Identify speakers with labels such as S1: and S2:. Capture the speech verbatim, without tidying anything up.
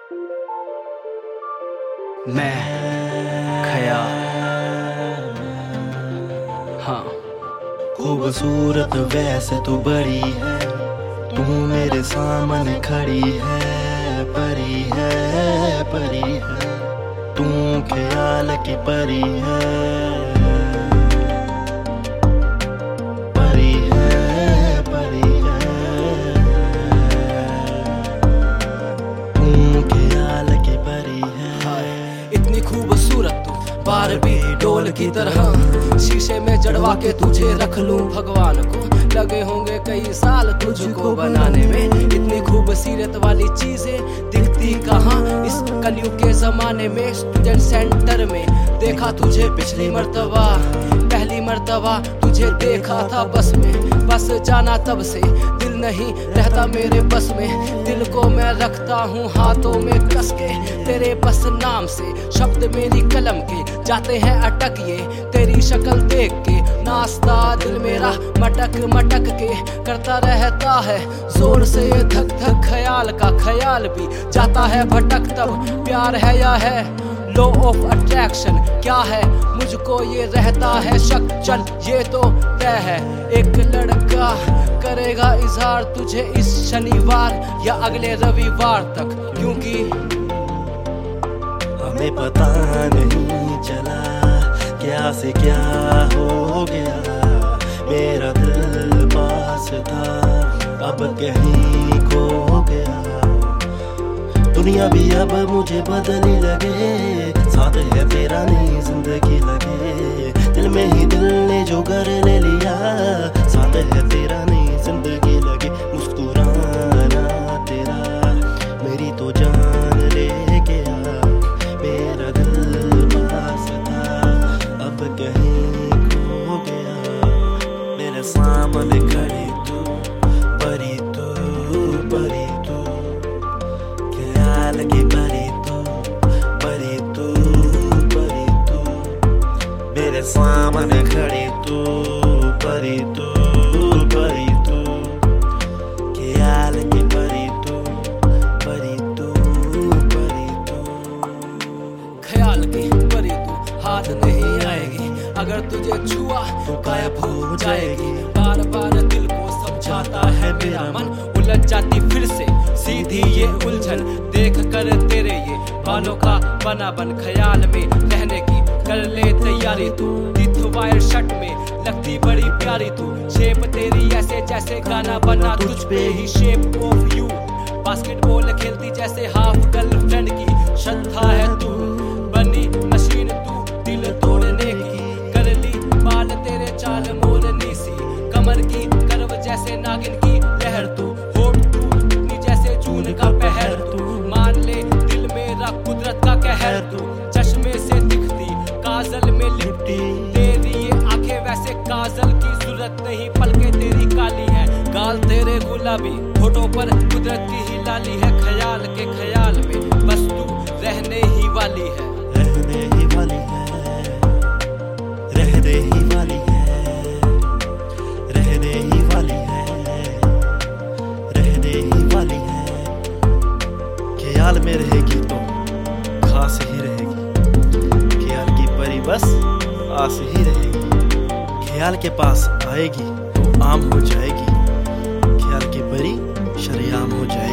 S1: मैं ख्याल। हाँ,
S2: खूबसूरत वैसे तो बड़ी है, तू मेरे सामने खड़ी है, परी है परी है, तू ख्याल की परी है, परी है परी है, तू ख्याल की परी है।
S3: इतनी खूबसूरत तू बारबी डोल की तरह, शीशे में जड़वा के तुझे रख लूं भगवान को, लगे होंगे कई साल तुझको बनाने में। इतनी खूबसूरत वाली चीजें दिखती कहाँ इस कलयुग के जमाने में। स्टूडेंट सेंटर में देखा तुझे पिछली मर्तबा, पहली मर्तबा तुझे देखा था बस में। बस जाना तब से दिल नहीं रहता मेरे बस में, दिल को मैं रखता हूँ हाथों में कस के। तेरे बस नाम से शब्द मेरी कलम के जाते हैं अटक, ये तेरी शक्ल देख के नाश्ता दिल मेरा मटक मटक के करता रहता है जोर से धक धक। ख्याल का ख्याल भी जाता है भटक, तब प्यार है या है लॉ ऑफ अट्रैक्शन क्या है, मुझको ये रहता है शक। चल ये तो तय है एक लड़का करेगा इजहार तुझे इस शनिवार या अगले रविवार तक, क्योंकि
S2: हमें पता नहीं चला क्या से क्या हो गया। मेरा दिल पास था अब कहीं खो गया, दुनिया भी अब मुझे बदलने लगे, साथ है तेरा नहीं जिंदगी लगे। दिल में ही दिल ने जो घर ले लिया, साथ है तेरा नहीं जिंदगी लगे। मुस्कुराना तेरा मेरी तो जान ले गया, मेरा दिल पास था अब कहीं खो गया। मेरे सामने खड़ी तू परी तू परी तू, ख्याल की परी तू परी तू परी तू, मेरे सामने खड़ी तू परी तू परी तू, ख्याल की परी तू परी तू परी तू।
S3: ख्याल की परी तू हाथ नहीं आएगी, अगर तुझे छुआ तो गायब हो जाएगी। बार बार दिल को समझाता है मेरा मन, उलझ जाती फिर से सीधी ये उलझन देख कर तेरे ये बालों का बना बन। ख्याल में रहने की कर ले तैयारी तू, विथ वायर शर्ट में लगती बड़ी प्यारी तू। शेप तेरी ऐसे जैसे गाना बना तुझ पे ही, शेप ऑफ यू। बास्केटबॉल खेलती जैसे हाफ गर्लफ्रेंड की श्रद्धा है तू, बनी मशीन तू दिल तोड़ने की। कर ली बाल तेरे चाल मोरनी सी, कमर की कर्व जैसे नागिन की लहर तू। होठ तू जैसे जून का पहर तू, मान ले दिल मेरा कुदरत का कहर तू। चश्मे से दिखती काजल में लिपटी तेरी ये आंखें, वैसे काजल की जरूरत नहीं, पलकें तेरी काली है, गाल तेरे गुलाबी, होठों पर कुदरत की ही लाली है। ख्याल के ख्याल में बस तू रहने ही वाली है,
S2: रहने ही वाली है, रहने ही वाली है, रहने ही वाली है, रहने ही वाली है। ख्याल में रहेगी तो खास ही रहेगी, ख्याल की परी बस आस ही रहेगी। ख्याल के पास आएगी तो आम हो जाएगी, ख्याल की परी शरेआम हो जाएगी।